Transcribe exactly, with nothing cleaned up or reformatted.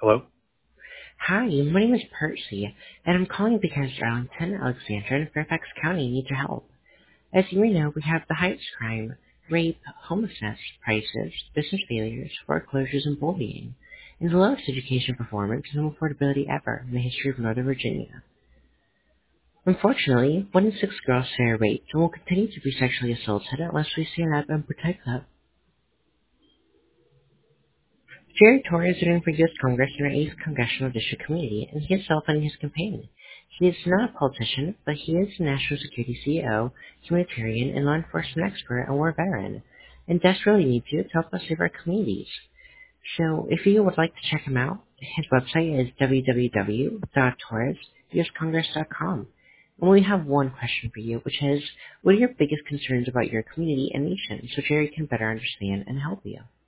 Hello? Hi, my name is Percy, and I'm calling because Arlington, Alexandra, and Fairfax County need your help. As you may know, we have the highest crime, rape, homelessness, prices, business failures, foreclosures, and bullying, and the lowest education performance and home affordability ever in the history of Northern Virginia. Unfortunately, one in six girls say are raped and will continue to be sexually assaulted unless we stand up and protect them. Jerry Torres is running for U S Congress in our eighth Congressional District Committee, and he is self-funding his campaign. He is not a politician, but he is a national security C E O, humanitarian, and law enforcement expert and war veteran, and desperately needs you to help us save our communities. So, if you would like to check him out, his website is w w w dot torres u s congress dot com. And we have one question for you, which is, what are your biggest concerns about your community and nation, so Jerry can better understand and help you?